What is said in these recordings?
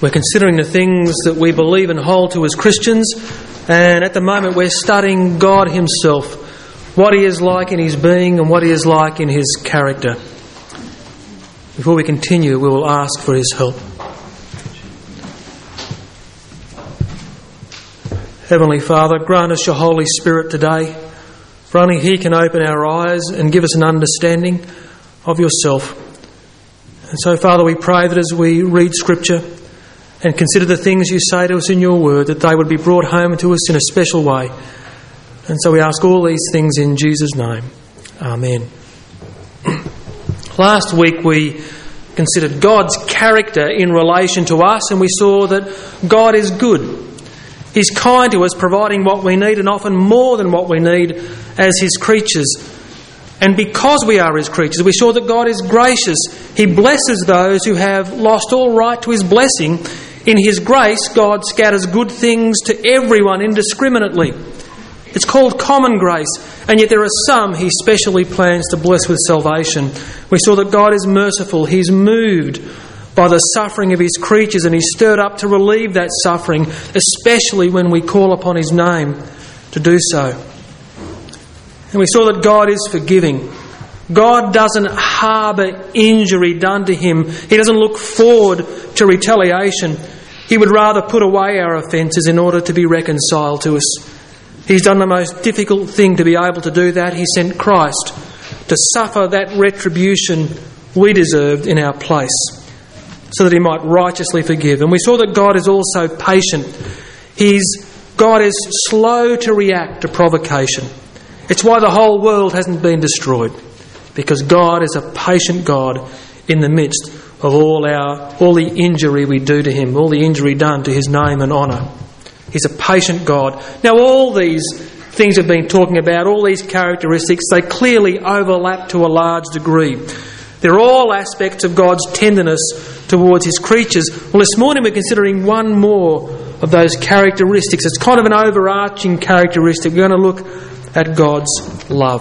We're considering the things that we believe and hold to as Christians, and at the moment we're studying God Himself, what He is like in His being and what He is like in His character. Before we continue, we will ask for His help. Heavenly Father, grant us your Holy Spirit today, for only He can open our eyes and give us an understanding of yourself. And so, Father, we pray that as we read Scripture and consider the things you say to us in your word, that they would be brought home to us in a special way. And so we ask all these things in Jesus' name. Amen. Last week we considered God's character in relation to us, and we saw that God is good. He's kind to us, providing what we need and often more than what we need as His creatures. And because we are His creatures, we saw that God is gracious. He blesses those who have lost all right to His blessing. In His grace, God scatters good things to everyone indiscriminately. It's called common grace, and yet there are some He specially plans to bless with salvation. We saw that God is merciful. He's moved by the suffering of His creatures, and He's stirred up to relieve that suffering, especially when we call upon His name to do so. And we saw that God is forgiving. God doesn't harbour injury done to Him. He doesn't look forward to retaliation. He would rather put away our offences in order to be reconciled to us. He's done the most difficult thing to be able to do that. He sent Christ to suffer that retribution we deserved in our place, so that He might righteously forgive. And we saw that God is also patient. God is slow to react to provocation. It's why the whole world hasn't been destroyed, because God is a patient God in the midst of all the injury we do to Him, all the injury done to His name and honour. He's a patient God. Now, all these things we've been talking about, all these characteristics, they clearly overlap to a large degree. They're all aspects of God's tenderness towards His creatures. Well, this morning we're considering one more of those characteristics. It's kind of an overarching characteristic. We're going to look at God's love.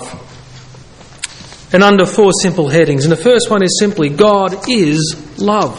And under four simple headings. And the first one is simply, God is love.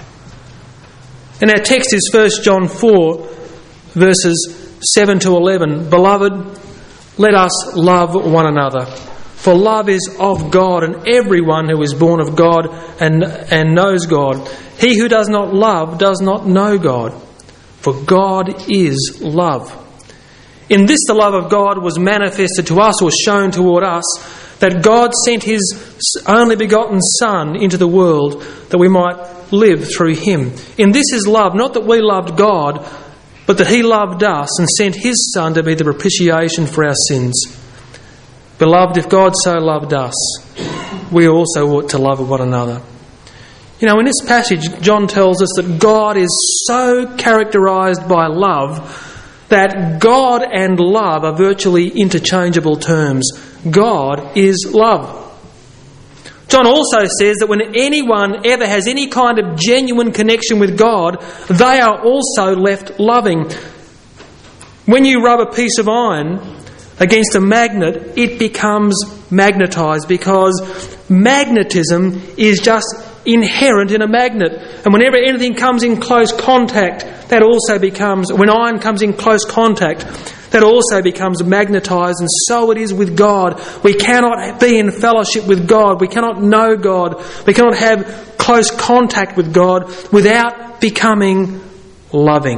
And our text is 1 John 4, verses 7 to 11. Beloved, let us love one another. For love is of God, and everyone who is born of God and knows God. He who does not love does not know God, for God is love. In this the love of God was manifested to us, or shown toward us, that God sent His only begotten Son into the world that we might live through Him. In this is love, not that we loved God, but that He loved us and sent His Son to be the propitiation for our sins. Beloved, if God so loved us, we also ought to love one another. You know, in this passage, John tells us that God is so characterised by love that God and love are virtually interchangeable terms. God is love. John also says that when anyone ever has any kind of genuine connection with God, they are also left loving. When you rub a piece of iron against a magnet, it becomes magnetised, because magnetism is just inherent in a magnet. And whenever anything comes in close contact, when iron comes in close contact, that also becomes magnetised. And so it is with God. We cannot be in fellowship with God. We cannot know God. We cannot have close contact with God without becoming loving.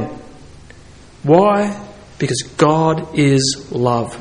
Why? Because God is love.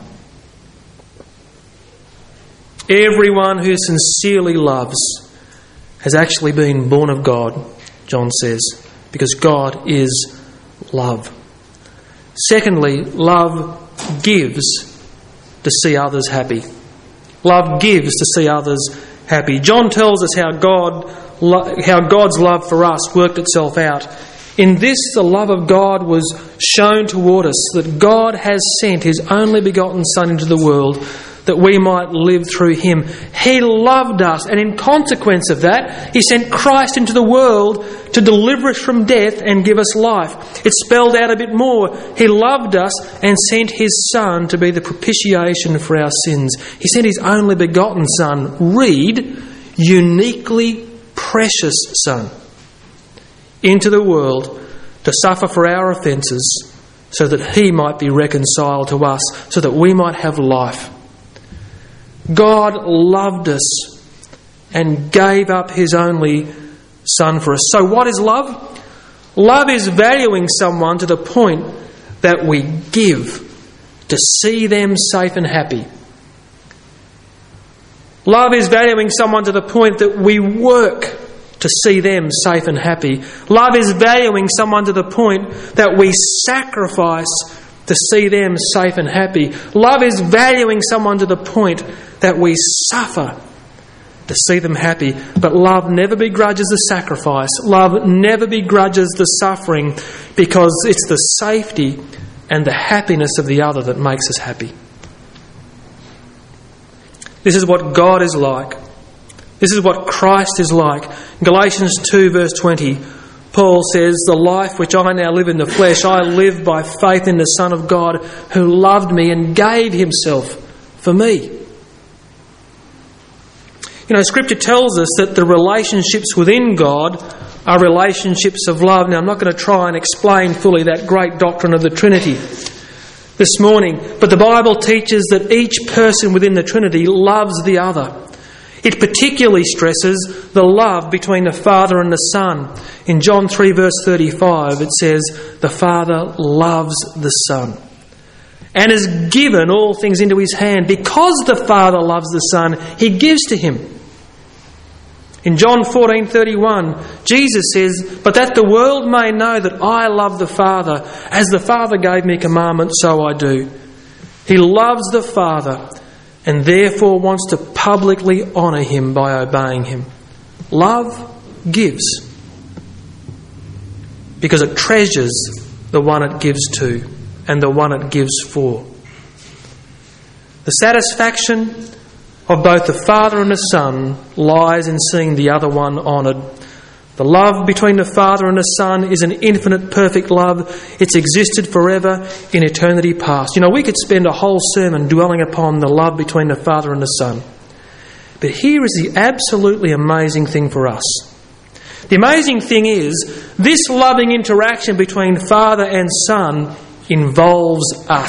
Everyone who sincerely loves has actually been born of God, John says, because God is love. Secondly, love gives to see others happy. Love gives to see others happy. John tells us how God's love for us worked itself out. In this, the love of God was shown toward us, that God has sent His only begotten Son into the world that we might live through Him. He loved us, and in consequence of that, He sent Christ into the world to deliver us from death and give us life. It's spelled out a bit more. He loved us and sent His Son to be the propitiation for our sins. He sent His only begotten Son, read, uniquely precious Son, into the world to suffer for our offences, so that he might be reconciled to us, so that we might have life. God loved us and gave up his only Son for us. So what is love? Love is valuing someone to the point that we give to see them safe and happy. Love is valuing someone to the point that we work to see them safe and happy. Love is valuing someone to the point that we sacrifice to see them safe and happy. Love is valuing someone to the point that we suffer to see them happy. But love never begrudges the sacrifice. Love never begrudges the suffering, because it's the safety and the happiness of the other that makes us happy. This is what God is like. This is what Christ is like. In Galatians 2 verse 20, Paul says, "The life which I now live in the flesh, I live by faith in the Son of God, who loved me and gave himself for me." You know, Scripture tells us that the relationships within God are relationships of love. Now, I'm not going to try and explain fully that great doctrine of the Trinity this morning, but the Bible teaches that each person within the Trinity loves the other. It particularly stresses the love between the Father and the Son. In John 3 verse 35 it says, "The Father loves the Son and has given all things into his hand. Because the Father loves the Son, he gives to him." In John 14:31, Jesus says, "But that the world may know that I love the Father, as the Father gave me commandment, so I do." He loves the Father and therefore wants to publicly honour him by obeying him. Love gives, because it treasures the one it gives to and the one it gives for. The satisfaction of both the Father and the Son lies in seeing the other one honoured. The love between the Father and the Son is an infinite, perfect love. It's existed forever in eternity past. You know, we could spend a whole sermon dwelling upon the love between the Father and the Son. But here is the absolutely amazing thing for us. The amazing thing is, this loving interaction between Father and Son involves us.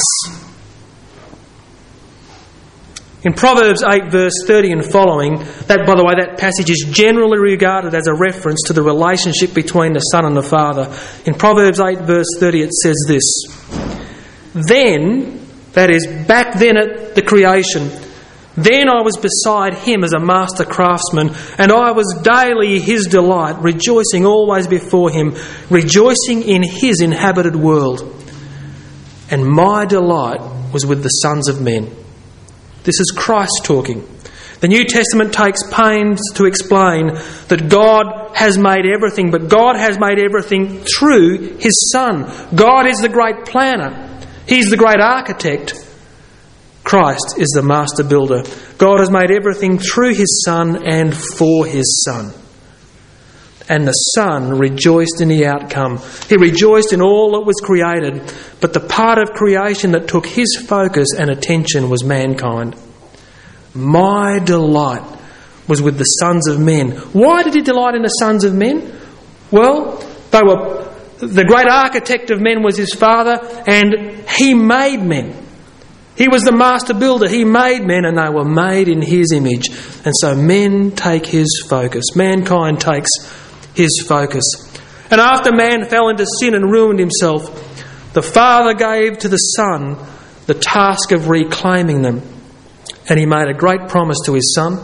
In Proverbs 8 verse 30 and following, that, by the way, that passage is generally regarded as a reference to the relationship between the Son and the Father. In Proverbs 8 verse 30 it says this, "Then," that is back then at the creation, "Then I was beside him as a master craftsman, and I was daily his delight, rejoicing always before him, rejoicing in his inhabited world. And my delight was with the sons of men." This is Christ talking. The New Testament takes pains to explain that God has made everything, but God has made everything through his Son. God is the great planner. He's the great architect. Christ is the master builder. God has made everything through his Son and for his Son. And the Son rejoiced in the outcome. He rejoiced in all that was created, but the part of creation that took his focus and attention was mankind. My delight was with the sons of men. Why did he delight in the sons of men? Well, the great architect of men was his Father, and he made men. He was the master builder. He made men, and they were made in his image. And so men take his focus. Mankind takes his focus. And after man fell into sin and ruined himself, the Father gave to the Son the task of reclaiming them. And he made a great promise to his Son.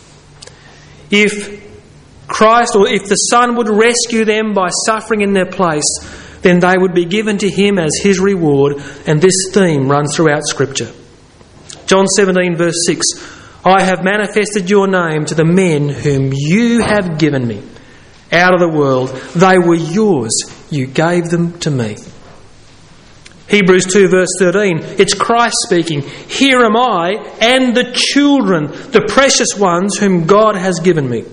If Christ, or if the Son would rescue them by suffering in their place, then they would be given to him as his reward. And this theme runs throughout Scripture. John 17 verse 6, "I have manifested your name to the men whom you have given me out of the world. They were yours. You gave them to me." Hebrews 2 verse 13, it's Christ speaking. "Here am I and the children, the precious ones whom God has given me."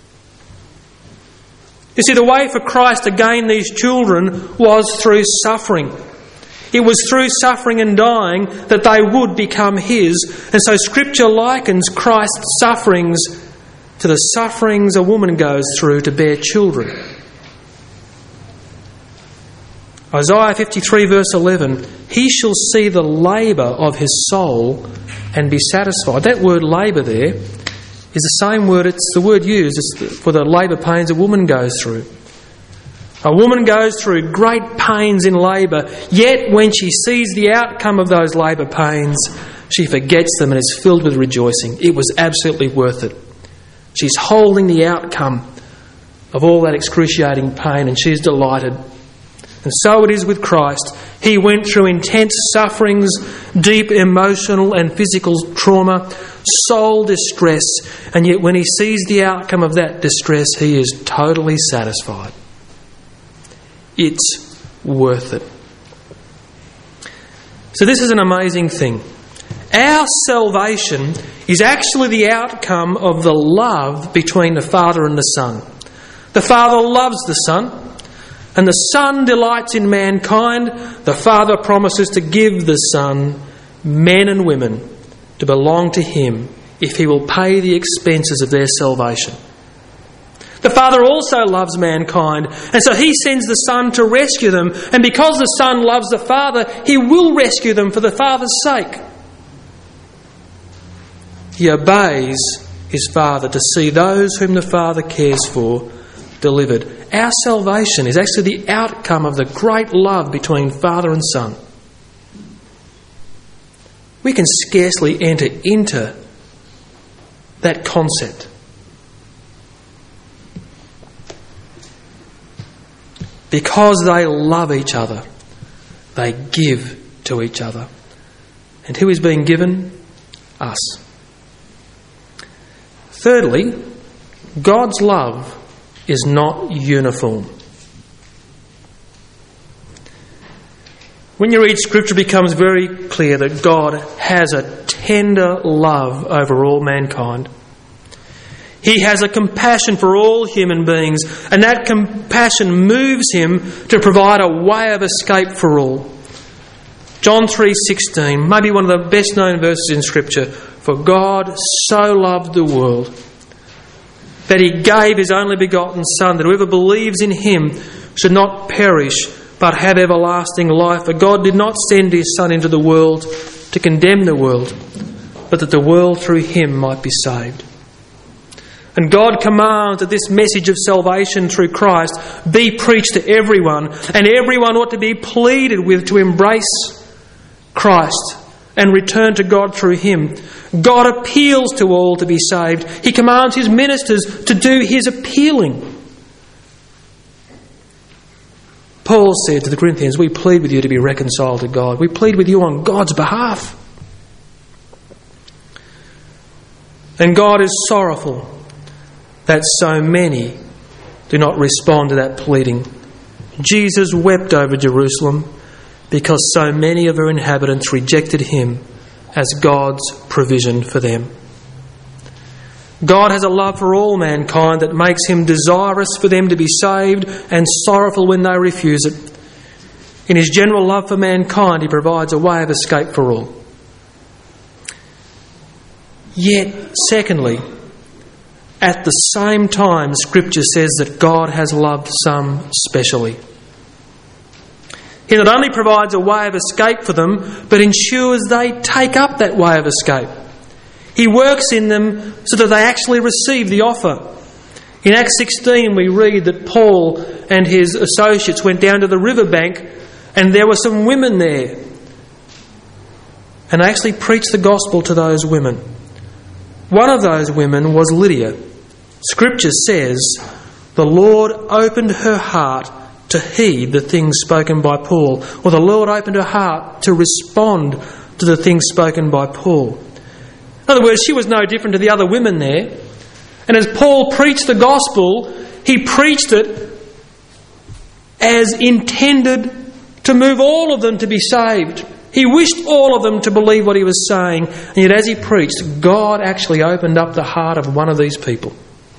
You see, the way for Christ to gain these children was through suffering. It was through suffering and dying that they would become his. And so Scripture likens Christ's sufferings to the sufferings a woman goes through to bear children. Isaiah 53 verse 11, he shall see the labour of his soul and be satisfied. That word labour there is the same word, it's the word used for the labour pains a woman goes through. A woman goes through great pains in labour, yet when she sees the outcome of those labour pains, she forgets them and is filled with rejoicing. It was absolutely worth it. She's holding the outcome of all that excruciating pain and she's delighted. And so it is with Christ. He went through intense sufferings, deep emotional and physical trauma, soul distress, and yet when he sees the outcome of that distress, he is totally satisfied. It's worth it. So this is an amazing thing. Our salvation is actually the outcome of the love between the Father and the Son. The Father loves the Son, and the Son delights in mankind. The Father promises to give the Son men and women to belong to him if he will pay the expenses of their salvation. The Father also loves mankind, and so he sends the Son to rescue them, and because the Son loves the Father, he will rescue them for the Father's sake. He obeys his Father to see those whom the Father cares for delivered. Our salvation is actually the outcome of the great love between Father and Son. We can scarcely enter into that concept. Because they love each other, they give to each other. And who is being given? Us. Thirdly, God's love is not uniform. When you read Scripture, it becomes very clear that God has a tender love over all mankind. He has a compassion for all human beings, and that compassion moves him to provide a way of escape for all. John 3:16, maybe one of the best known verses in Scripture. For God so loved the world that he gave his only begotten Son, that whoever believes in him should not perish but have everlasting life. For God did not send his Son into the world to condemn the world, but that the world through him might be saved. And God commands that this message of salvation through Christ be preached to everyone, and everyone ought to be pleaded with to embrace Christ and return to God through him. God appeals to all to be saved. He commands his ministers to do his appealing. Paul said to the Corinthians, we plead with you to be reconciled to God. We plead with you on God's behalf. And God is sorrowful that so many do not respond to that pleading. Jesus wept over Jerusalem because so many of her inhabitants rejected him as God's provision for them. God has a love for all mankind that makes him desirous for them to be saved and sorrowful when they refuse it. In his general love for mankind, he provides a way of escape for all. Yet, secondly, at the same time, Scripture says that God has loved some specially. He not only provides a way of escape for them, but ensures they take up that way of escape. He works in them so that they actually receive the offer. In Acts 16 we read that Paul and his associates went down to the riverbank and there were some women there. And they actually preached the gospel to those women. One of those women was Lydia. Scripture says, the Lord opened her heart to heed the things spoken by Paul. Or the Lord opened her heart to respond to the things spoken by Paul. In other words, she was no different to the other women there. And as Paul preached the gospel, he preached it as intended to move all of them to be saved. He wished all of them to believe what he was saying. And yet as he preached, God actually opened up the heart of one of these people.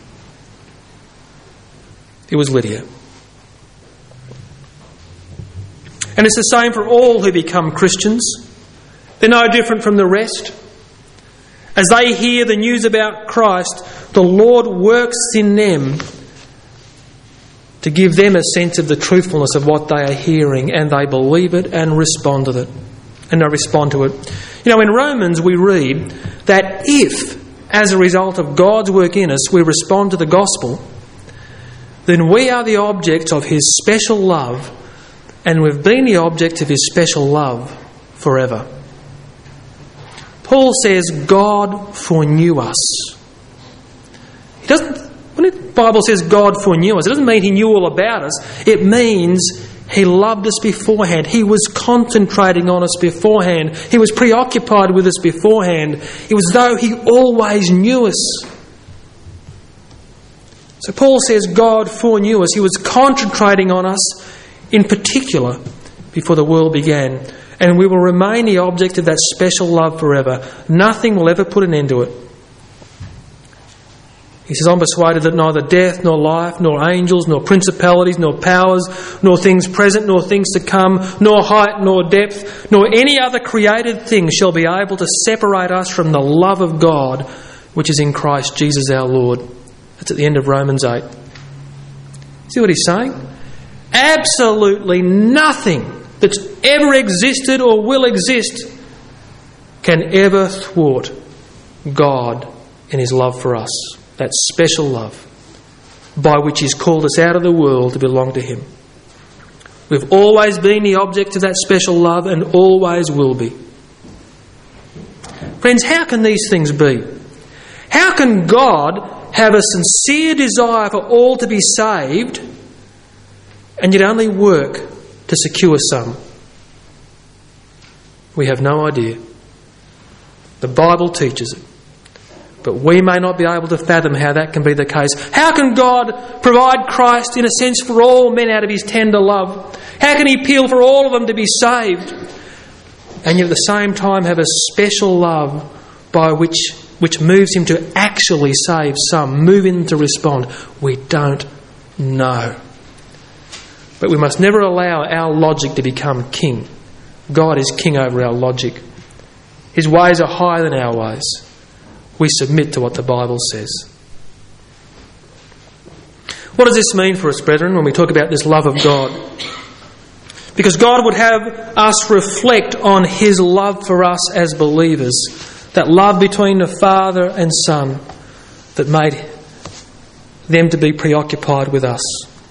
It was Lydia. And it's the same for all who become Christians. They're no different from the rest. As they hear the news about Christ, the Lord works in them to give them a sense of the truthfulness of what they are hearing, and they believe it and respond to it. And they respond to it. You know, in Romans we read that if, as a result of God's work in us, we respond to the gospel, then we are the objects of His special love, and we've been the object of His special love forever. Paul says God foreknew us. When the Bible says God foreknew us, it doesn't mean He knew all about us. It means He loved us beforehand. He was concentrating on us beforehand. He was preoccupied with us beforehand. It was as though He always knew us. So Paul says God foreknew us. He was concentrating on us in particular before the world began. And we will remain the object of that special love forever. Nothing will ever put an end to it. He says, I'm persuaded that neither death, nor life, nor angels, nor principalities, nor powers, nor things present, nor things to come, nor height, nor depth, nor any other created thing shall be able to separate us from the love of God, which is in Christ Jesus our Lord. That's at the end of Romans 8. See what he's saying? Absolutely nothing that's ever existed or will exist can ever thwart God in His love for us. That special love by which He's called us out of the world to belong to Him. We've always been the object of that special love and always will be. Friends, how can these things be? How can God have a sincere desire for all to be saved and yet only work to secure some? We have no idea. The Bible teaches it. But we may not be able to fathom how that can be the case. How can God provide Christ in a sense for all men out of His tender love? How can He appeal for all of them to be saved? And yet at the same time have a special love by which moves Him to actually save some, move Him to respond? We don't know. But we must never allow our logic to become king. God is king over our logic. His ways are higher than our ways. We submit to what the Bible says. What does this mean for us, brethren, when we talk about this love of God? Because God would have us reflect on His love for us as believers, that love between the Father and Son that made them to be preoccupied with us.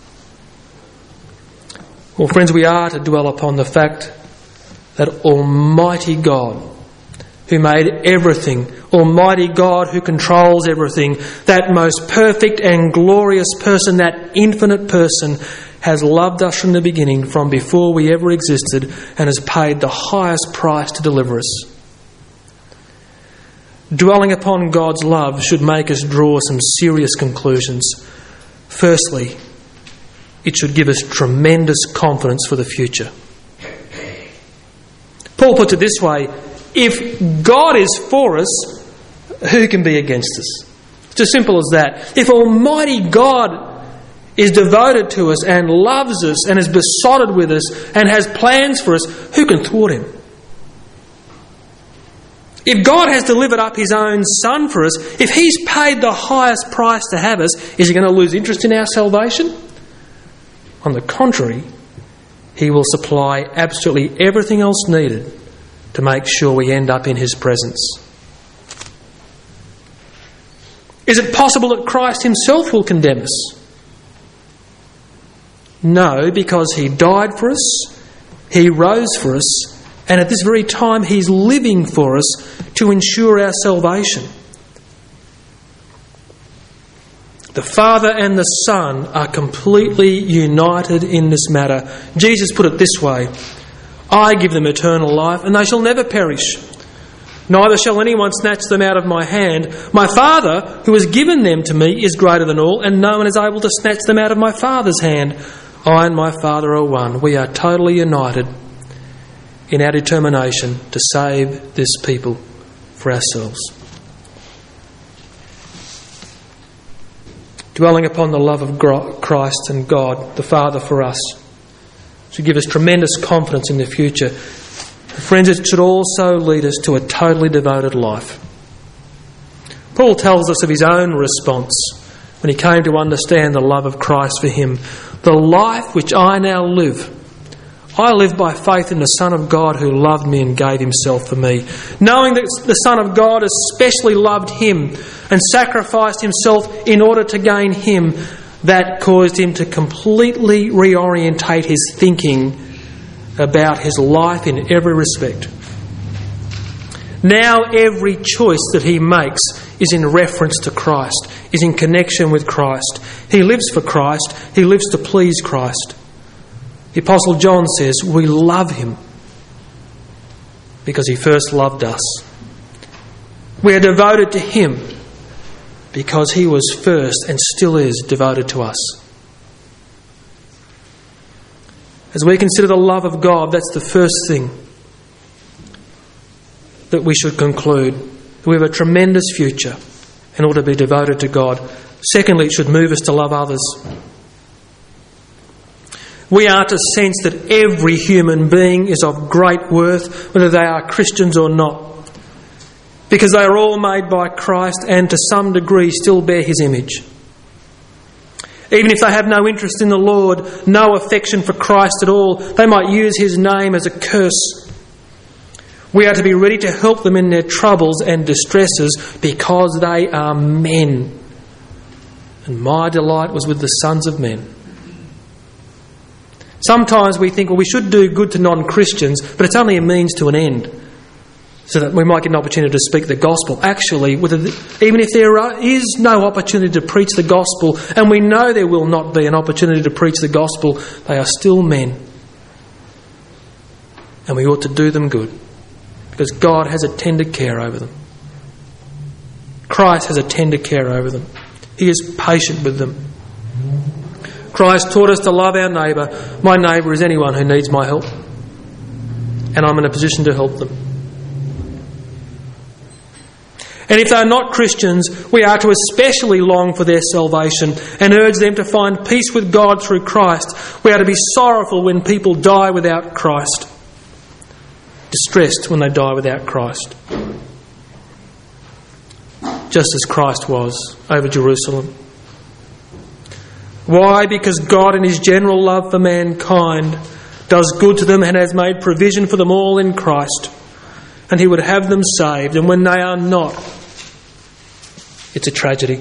Well, friends, we are to dwell upon the fact that Almighty God, who made everything, Almighty God who controls everything, that most perfect and glorious person, that infinite person, has loved us from the beginning, from before we ever existed, and has paid the highest price to deliver us. Dwelling upon God's love should make us draw some serious conclusions. Firstly, it should give us tremendous confidence for the future. Paul puts it this way: if God is for us, who can be against us? It's as simple as that. If Almighty God is devoted to us and loves us and is besotted with us and has plans for us, who can thwart Him? If God has delivered up His own Son for us, if He's paid the highest price to have us, is He going to lose interest in our salvation? On the contrary, He will supply absolutely everything else needed to make sure we end up in His presence. Is it possible that Christ Himself will condemn us? No, because He died for us, He rose for us, and at this very time He's living for us to ensure our salvation. The Father and the Son are completely united in this matter. Jesus put it this way: I give them eternal life, and they shall never perish. Neither shall anyone snatch them out of my hand. My Father, who has given them to me, is greater than all, and no one is able to snatch them out of my Father's hand. I and my Father are one. We are totally united in our determination to save this people for ourselves. Dwelling upon the love of Christ and God, the Father, for us, should give us tremendous confidence in the future. Friends, it should also lead us to a totally devoted life. Paul tells us of his own response when he came to understand the love of Christ for him. The life which I now live, I live by faith in the Son of God who loved me and gave himself for me. Knowing that the Son of God especially loved him and sacrificed himself in order to gain him, that caused him to completely reorientate his thinking about his life in every respect. Now every choice that he makes is in reference to Christ, is in connection with Christ. He lives for Christ. He lives to please Christ. The Apostle John says, we love him because he first loved us. We are devoted to him because he was first and still is devoted to us. As we consider the love of God, that's the first thing that we should conclude. We have a tremendous future in order to be devoted to God. Secondly, it should move us to love others. We are to sense that every human being is of great worth, whether they are Christians or not, because they are all made by Christ and to some degree still bear his image. Even if they have no interest in the Lord, no affection for Christ at all, they might use his name as a curse. We are to be ready to help them in their troubles and distresses because they are men. And my delight was with the sons of men. Sometimes we think, well, we should do good to non-Christians, but it's only a means to an end, so that we might get an opportunity to speak the gospel. Actually, even if there is no opportunity to preach the gospel, and we know there will not be an opportunity to preach the gospel, they are still men. And we ought to do them good, because God has a tender care over them. Christ has a tender care over them. He is patient with them. Christ taught us to love our neighbour. My neighbour is anyone who needs my help, and I'm in a position to help them. And if they are not Christians, we are to especially long for their salvation and urge them to find peace with God through Christ. We are to be sorrowful when people die without Christ, distressed when they die without Christ, just as Christ was over Jerusalem. Why? Because God in his general love for mankind does good to them and has made provision for them all in Christ. And he would have them saved. And when they are not, it's a tragedy.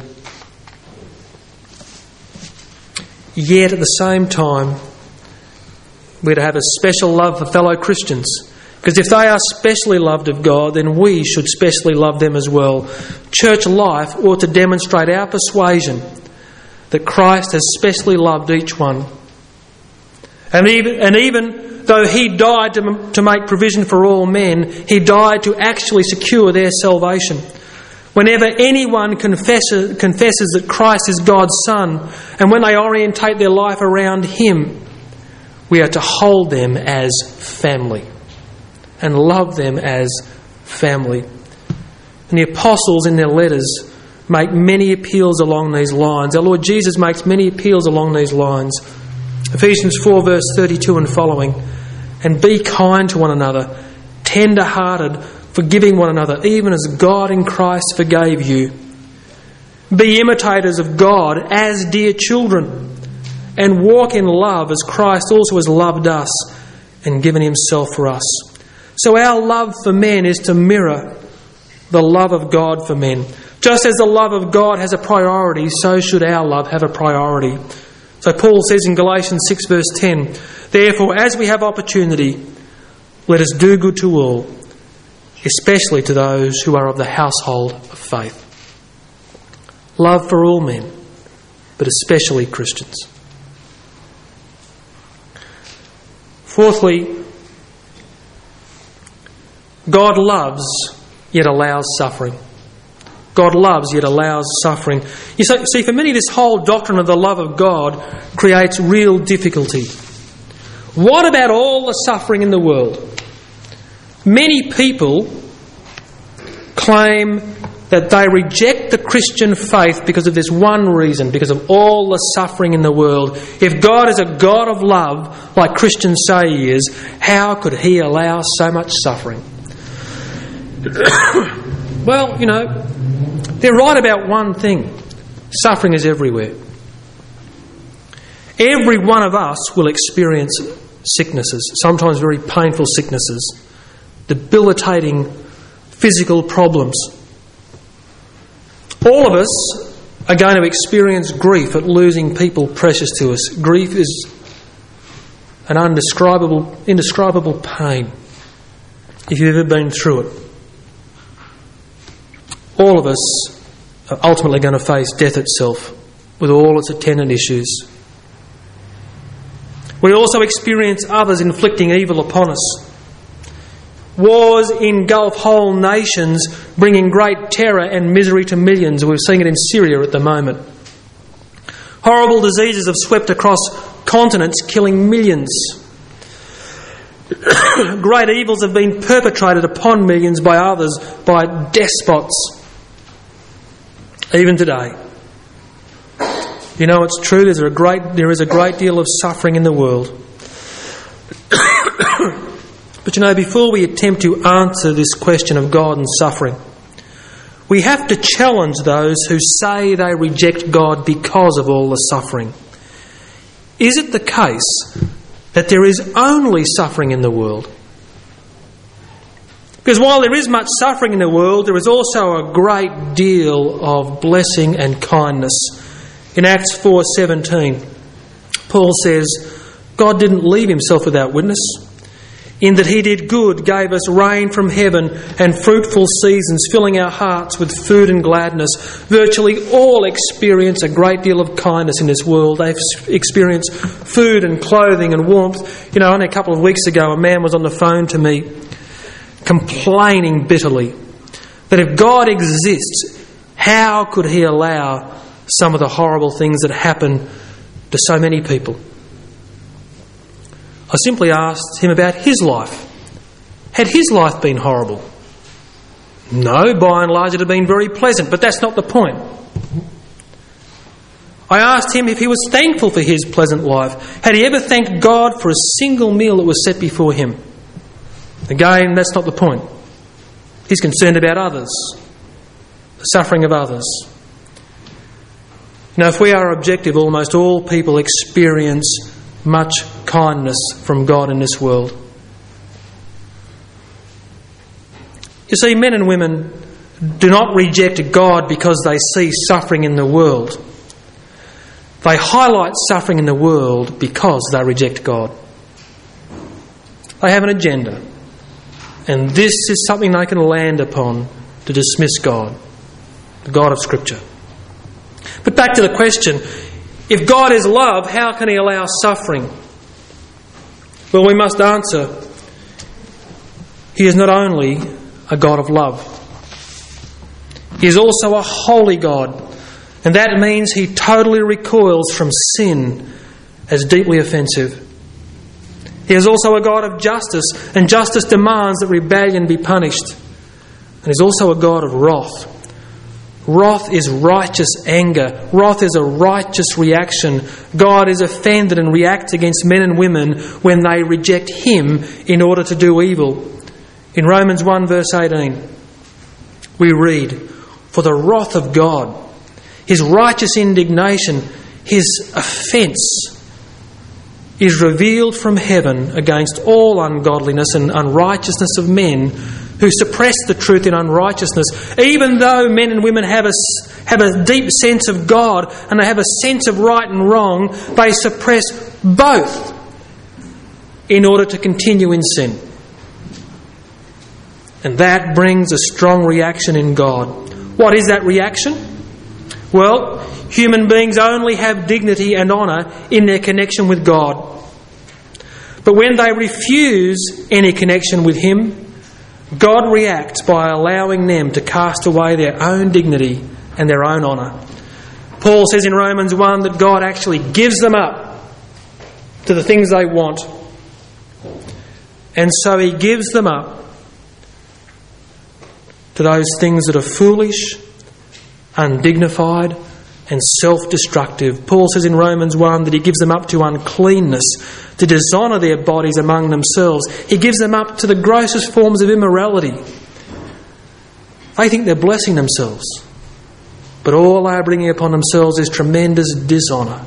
Yet at the same time, we're to have a special love for fellow Christians. Because if they are specially loved of God, then we should specially love them as well. Church life ought to demonstrate our persuasion that Christ has specially loved each one. And even though he died to make provision for all men, he died to actually secure their salvation. Whenever anyone confesses that Christ is God's Son, and when they orientate their life around him, we are to hold them as family and love them as family. And the apostles in their letters make many appeals along these lines. Our Lord Jesus makes many appeals along these lines. Ephesians 4 verse 32 and following. And be kind to one another, tender-hearted, forgiving one another, even as God in Christ forgave you. Be imitators of God as dear children, and walk in love as Christ also has loved us and given himself for us. So our love for men is to mirror the love of God for men. Just as the love of God has a priority, so should our love have a priority. So Paul says in Galatians 6 verse 10, therefore, as we have opportunity, let us do good to all, especially to those who are of the household of faith. Love for all men, but especially Christians. Fourthly, God loves yet allows suffering. God loves yet allows suffering. You see, for many, this whole doctrine of the love of God creates real difficulty. What about all the suffering in the world? Many people claim that they reject the Christian faith because of this one reason, because of all the suffering in the world. If God is a God of love, like Christians say he is, how could he allow so much suffering? Well, they're right about one thing. Suffering is everywhere. Every one of us will experience sicknesses, sometimes very painful sicknesses, debilitating physical problems. All of us are going to experience grief at losing people precious to us. Grief is an indescribable pain if you've ever been through it. All of us are ultimately going to face death itself with all its attendant issues. We also experience others inflicting evil upon us. Wars engulf whole nations, bringing great terror and misery to millions. We're seeing it in Syria at the moment. Horrible diseases have swept across continents, killing millions. Great evils have been perpetrated upon millions by others, by despots. Even today. You know, it's true, there is a great deal of suffering in the world. But you know, before we attempt to answer this question of God and suffering, we have to challenge those who say they reject God because of all the suffering. Is it the case that there is only suffering in the world? Because while there is much suffering in the world, there is also a great deal of blessing and kindness. In Acts 4:17, Paul says, God didn't leave himself without witness, in that he did good, gave us rain from heaven and fruitful seasons, filling our hearts with food and gladness. Virtually all experience a great deal of kindness in this world. They've experienced food and clothing and warmth. You know, only a couple of weeks ago, a man was on the phone to me complaining bitterly that if God exists, how could he allow some of the horrible things that happen to so many people? I simply asked him about his life. Had his life been horrible? No, by and large it had been very pleasant, but that's not the point. I asked him if he was thankful for his pleasant life. Had he ever thanked God for a single meal that was set before him? Again, that's not the point. He's concerned about others, the suffering of others. Now, if we are objective, almost all people experience much kindness from God in this world. You see, men and women do not reject God because they see suffering in the world. They highlight suffering in the world because they reject God. They have an agenda. And this is something they can land upon to dismiss God, the God of Scripture. But back to the question, if God is love, how can he allow suffering? Well, we must answer, he is not only a God of love, he is also a holy God. And that means he totally recoils from sin as deeply offensive. He is also a God of justice, and justice demands that rebellion be punished. And he's also a God of wrath. Wrath is righteous anger. Wrath is a righteous reaction. God is offended and reacts against men and women when they reject him in order to do evil. In Romans 1 verse 18, we read, "For the wrath of God, his righteous indignation, his offence, is revealed from heaven against all ungodliness and unrighteousness of men who suppress the truth in unrighteousness." Even though men and women have a deep sense of God and they have a sense of right and wrong, they suppress both in order to continue in sin. And that brings a strong reaction in God. What is that reaction? Well, human beings only have dignity and honour in their connection with God. But when they refuse any connection with him, God reacts by allowing them to cast away their own dignity and their own honour. Paul says in Romans 1 that God actually gives them up to the things they want. And so he gives them up to those things that are foolish, undignified and self-destructive. Paul says in Romans 1 that he gives them up to uncleanness, to dishonour their bodies among themselves. He gives them up to the grossest forms of immorality. They think they're blessing themselves. but all they are bringing upon themselves is tremendous dishonour.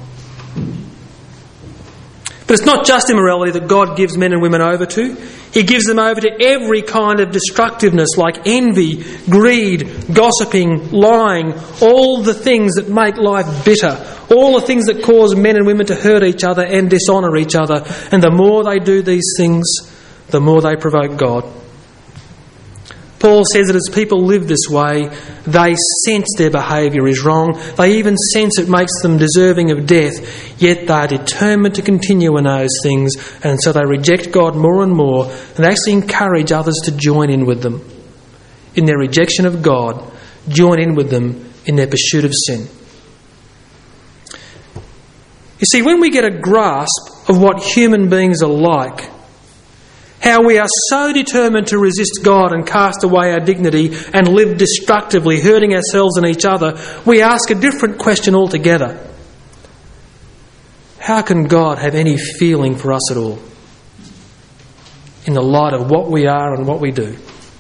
But it's not just immorality that God gives men and women over to. He gives them over to every kind of destructiveness like envy, greed, gossiping, lying, all the things that make life bitter, all the things that cause men and women to hurt each other and dishonour each other. And the more they do these things, the more they provoke God. Paul says that as people live this way, they sense their behaviour is wrong. They even sense it makes them deserving of death, yet they are determined to continue in those things, and so they reject God more and more and actually encourage others to join in with them. In their rejection of God, join in with them in their pursuit of sin. You see, when we get a grasp of what human beings are like, how we are so determined to resist God and cast away our dignity and live destructively, hurting ourselves and each other, we ask a different question altogether. How can God have any feeling for us at all in the light of what we are and what we do?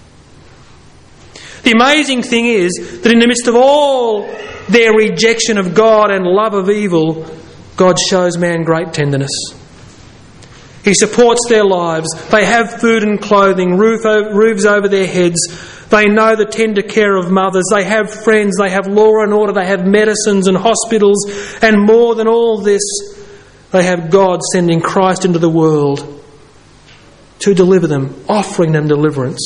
The amazing thing is that in the midst of all their rejection of God and love of evil, God shows man great tenderness. He supports their lives. They have food and clothing, roofs over their heads. They know the tender care of mothers. They have friends. They have law and order. They have medicines and hospitals. And more than all this, they have God sending Christ into the world to deliver them, offering them deliverance.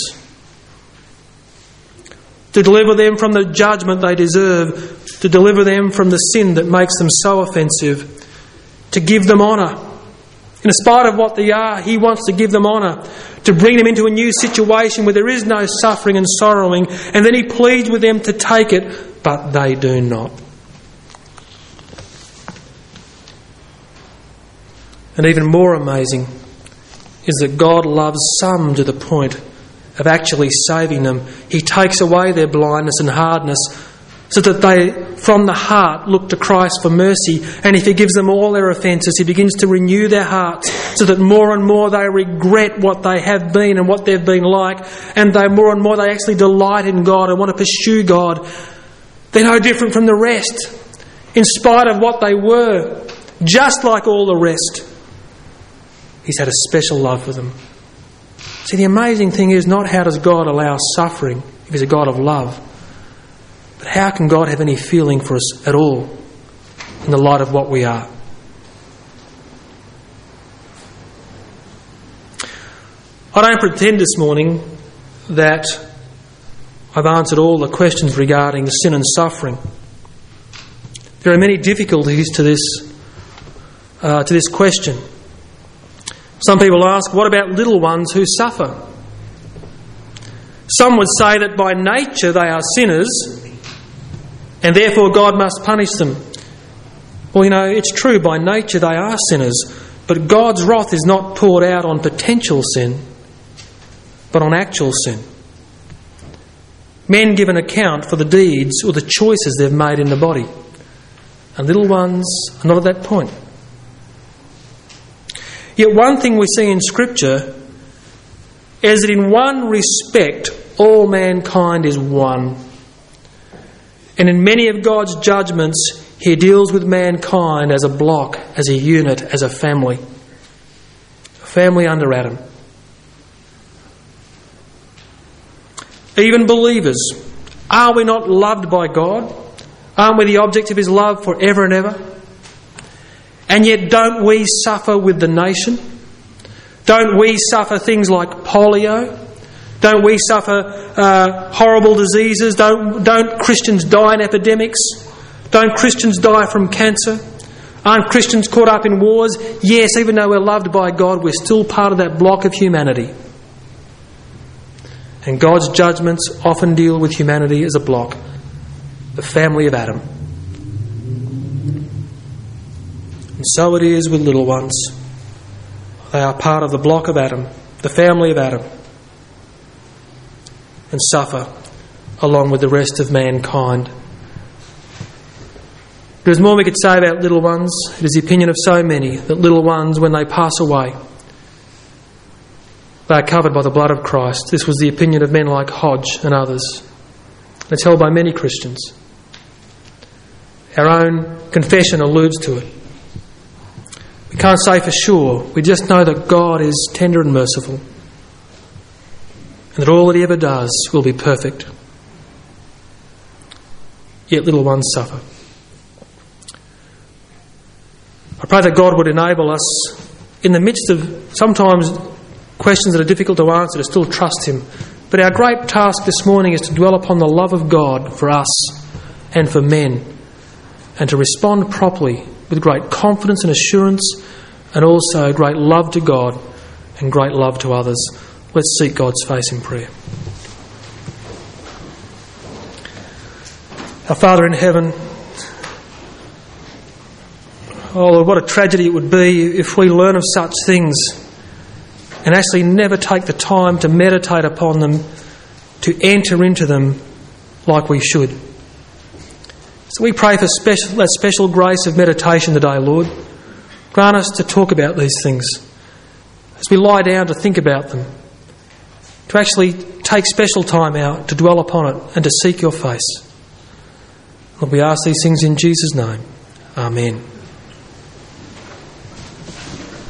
To deliver them from the judgment they deserve. To deliver them from the sin that makes them so offensive. To give them honour. In spite of what they are, He wants to give them honour, to bring them into a new situation where there is no suffering and sorrowing, and then He pleads with them to take it, but they do not. And even more amazing is that God loves some to the point of actually saving them. He takes away their blindness and hardness so that they, from the heart, look to Christ for mercy. And He forgives them all their offences. He begins to renew their hearts so that more and more they regret what they have been and what they've been like. And more and more they actually delight in God and want to pursue God. They're no different from the rest. In spite of what they were, just like all the rest, He's had a special love for them. See, the amazing thing is not how does God allow suffering if He's a God of love, but how can God have any feeling for us at all in the light of what we are? I don't pretend this morning that I've answered all the questions regarding sin and suffering. There are many difficulties to this question. Some people ask, what about little ones who suffer? Some would say that by nature they are sinners and therefore God must punish them. Well, it's true, by nature they are sinners, but God's wrath is not poured out on potential sin, but on actual sin. Men give an account for the deeds or the choices they've made in the body, and little ones are not at that point. Yet one thing we see in Scripture is that in one respect all mankind is one. And in many of God's judgments, He deals with mankind as a block, as a unit, as a family. A family under Adam. Even believers, are we not loved by God? Aren't we the object of His love forever and ever? And yet don't we suffer with the nation? Don't we suffer things like polio? Don't we suffer horrible diseases? Don't Christians die in epidemics? Don't Christians die from cancer? Aren't Christians caught up in wars? Yes, even though we're loved by God, we're still part of that block of humanity. And God's judgments often deal with humanity as a block, the family of Adam. And so it is with little ones. They are part of the block of Adam, the family of Adam, and suffer along with the rest of mankind. There's more we could say about little ones. It is the opinion of so many that little ones, when they pass away, they are covered by the blood of Christ. This was the opinion of men like Hodge and others. It's held by many Christians. Our own confession alludes to it. We can't say for sure. We just know that God is tender and merciful, and that all that He ever does will be perfect. Yet little ones suffer. I pray that God would enable us, in the midst of sometimes questions that are difficult to answer, to still trust Him. But our great task this morning is to dwell upon the love of God for us and for men, and to respond properly with great confidence and assurance, and also great love to God and great love to others. Let's seek God's face in prayer. Our Father in heaven, oh Lord, what a tragedy it would be if we learn of such things and actually never take the time to meditate upon them, to enter into them like we should. So we pray for that special grace of meditation today, Lord. Grant us to talk about these things as we lie down to think about them, to actually take special time out to dwell upon it and to seek your face. Lord, we ask these things in Jesus' name. Amen.